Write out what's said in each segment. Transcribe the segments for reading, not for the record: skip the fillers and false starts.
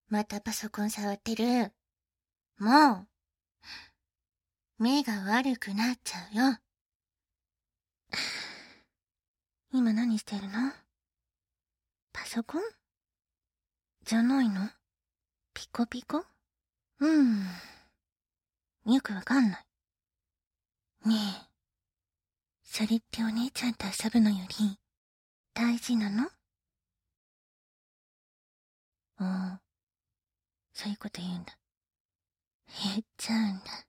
またパソコン触ってる。もう、目が悪くなっちゃうよ。今何してるの？パソコン？じゃないの？ピコピコ？よくわかんない。ねえ、それってお姉ちゃんと遊ぶのより大事なの？おお、そういうこと言うんだ。言っちゃうんだ。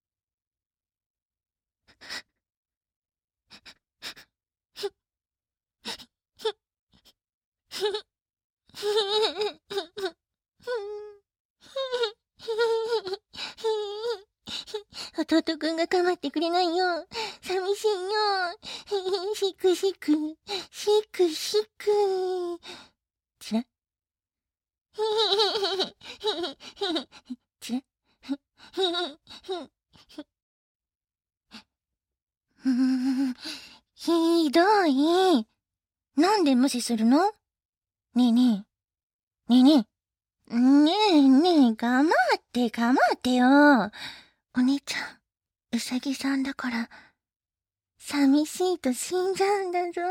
弟くんが構ってくれないよ。寂しいよ。しくしく、しくしく。ちらちらひどい。なんで無視するの？ねえねえ。ねえねえ。ねえねえ、構って構ってよ。お姉ちゃん、うさぎさんだから、寂しいと死んじゃうんだぞ。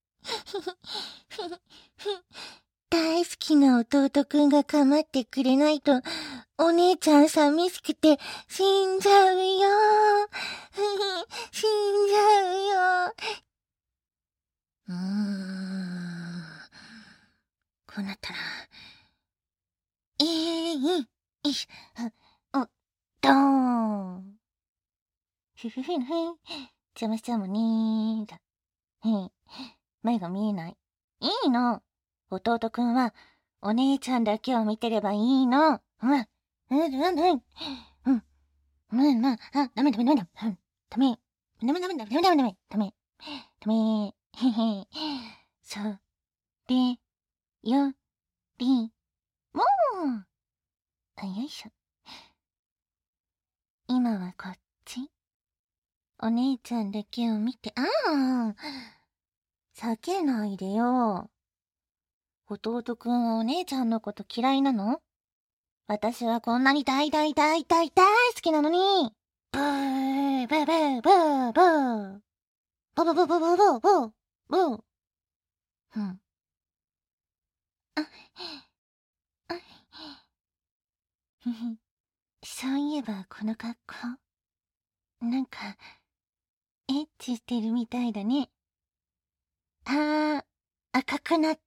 大好きな弟くんが構ってくれないと、お姉ちゃん寂しくて死んじゃうよ。死んじゃうよ。こうなったら、よいしょ、ドーン。ふふふふ、邪魔しちゃうもんねーだ。目が見えない。いいの。弟くんは、お姉ちゃんだけを見てればいいの。ダメ、ダメ、ダメ、ダメ、ダメ、ダメ、ダメ、ダメ、ダメ、ダメ、ダメ、ダメ、へへ、それよりも、よいしょ。今はこっち。お姉ちゃんだけを見て、避けないでよ。弟くんはお姉ちゃんのこと嫌いなの？私はこんなに大大大大大好きなのに。ブー、ブー、ブー、ブー、ブー。ブー、ブー、ブー、ブー、ブー、ブー、ブー、ブー。うん。そういえばこの格好、なんか、エッチしてるみたいだね。赤くなった。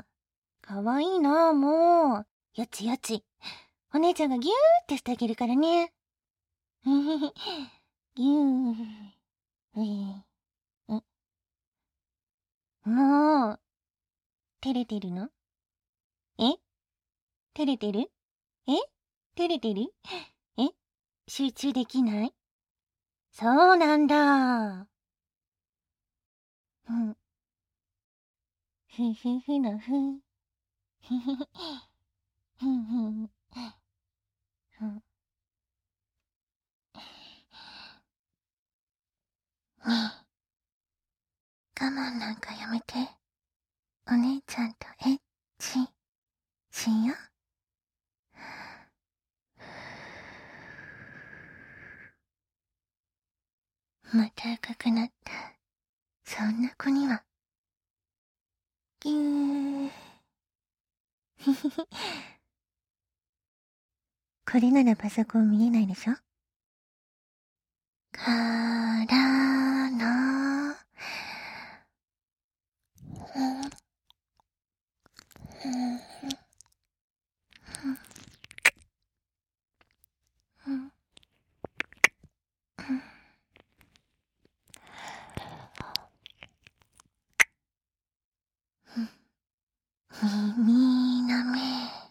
かわいいな、もう。よちよち。お姉ちゃんがギューってしてあげるからね。ギュー。もう、照れてるの？え？照れてる？え？照れてる？え？集中できない？そうなんだ。ふふふのふ。ふふふ。ふんふん。ふん。ねえ、我慢なんかやめて。お姉ちゃんとエッチしよ。また赤くなった。そんな子には。ぎゅー。これならパソコン見えないでしょ？からの、耳の目。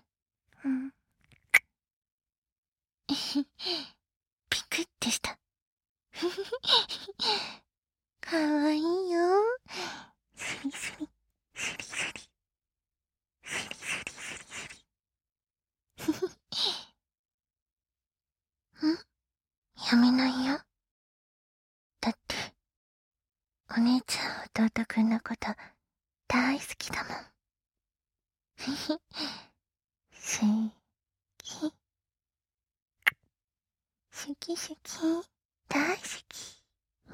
ピクってした。かわいいよ。スリスリ、スリスリ、スリスリスリスリ。やめないよ。だって、お姉ちゃん弟くんのこと大好きだもん。スイ好き好き、大好き。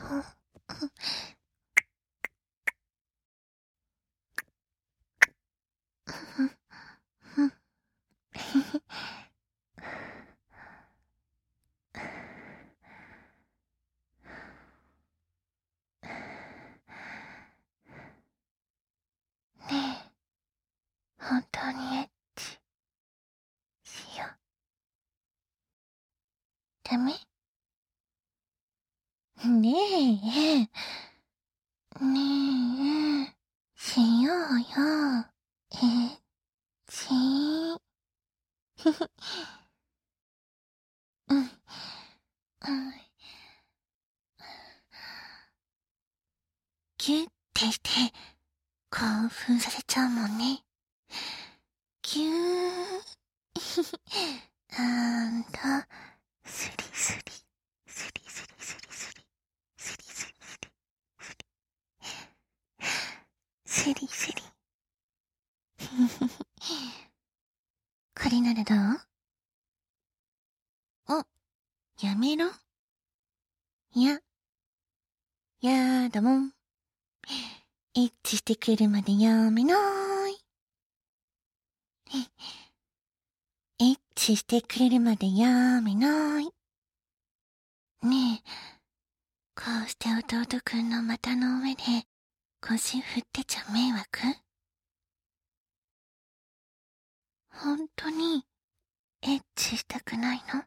ねえ、本当にエッチしよう。ダメ？ねえ、ねえ、しようよ。エッチー。うん、うん。キュッてして興奮させちゃうもんね。キュー。スリスリ、スリスリスリスリ、スリスリスリ、スリスリ。これならどう？お、やめろ。やだもん。エッチしてくるまでやめない。エッチしてくれるまでやめない。ねえ、こうして弟くんの股の上で腰振ってちゃ迷惑？本当にエッチしたくないの？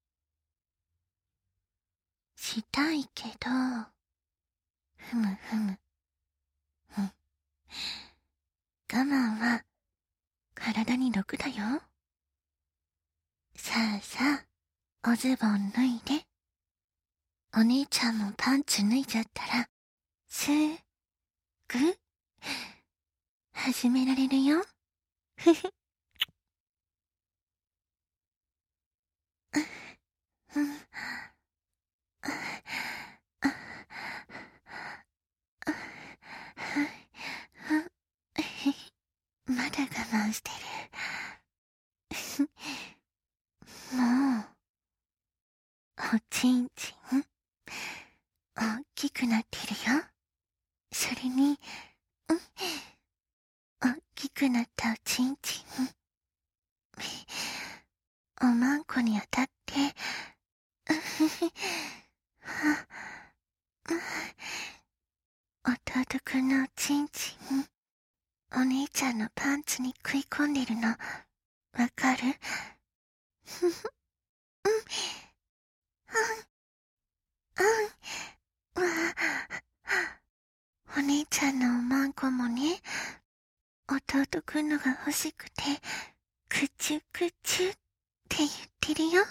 したいけど、ふむふむ。うん。我慢は体に毒だよ。さあさあ、おズボン脱いで。お姉ちゃんもパンツ脱いじゃったら、すぐ、始められるよ。ふふ。うん。まだ我慢してる。もう、おちんちん、大きくなってるよ。それに、大きくなったおちんちん、おまんこに当たって、弟くんのおちんちん、お姉ちゃんのパンツに食い込んでるの、わかる？お姉ちゃんのおまんこもね、弟くんのが欲しくて、くちゅくちゅって言ってるよ。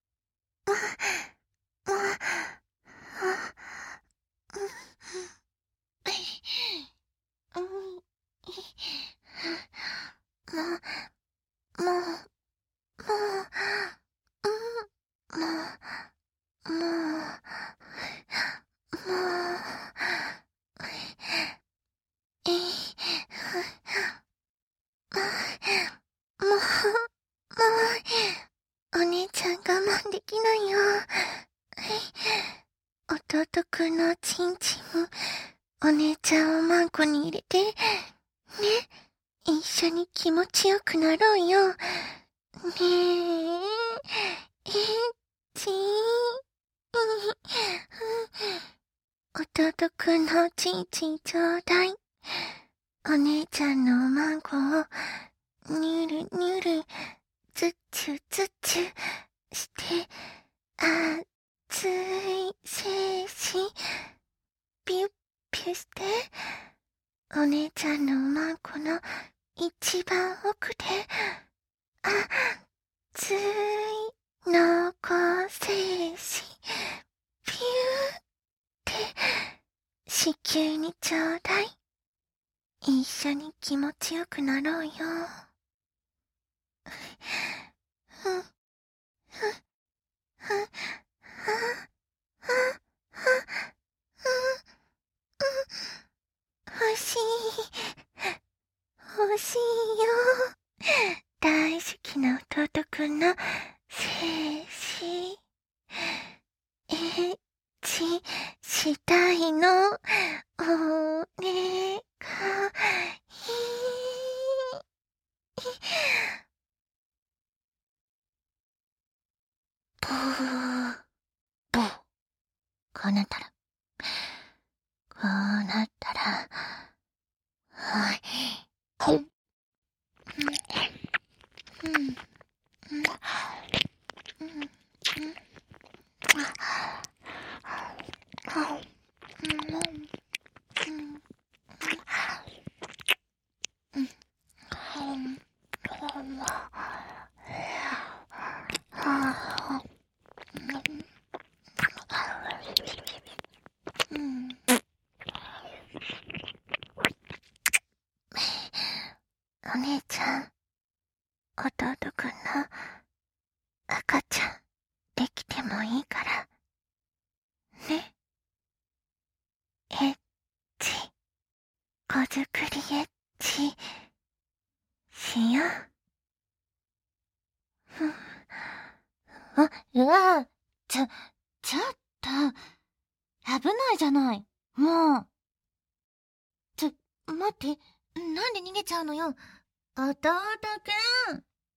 お姉ちゃん我慢できないよ。弟くんのおちんちん、お姉ちゃんをマンコに入れて、ね、一緒に気持ちよくなろうよ。ねえ、えっちー。弟くんのおちんちんちょうだい。お姉ちゃんのおまんこを、にゅるにゅる、ずっちゅずっちゅして、熱い精子、ピュッピュして、お姉ちゃんのおまんこの一番奥で、熱い濃厚精子、ピューって子宮にちょうだい。一緒に気持ちよくなろうよ。欲しい。欲しいよ。大好きな弟くんのうなったら、こうなったら、はい。お姉ちゃん、弟くんの赤ちゃんできてもいいから、ね。エッチ、子作りエッチ、しよう。うわ、ちょっと、危ないじゃない。もう。待って、なんで逃げちゃうのよ。弟くん。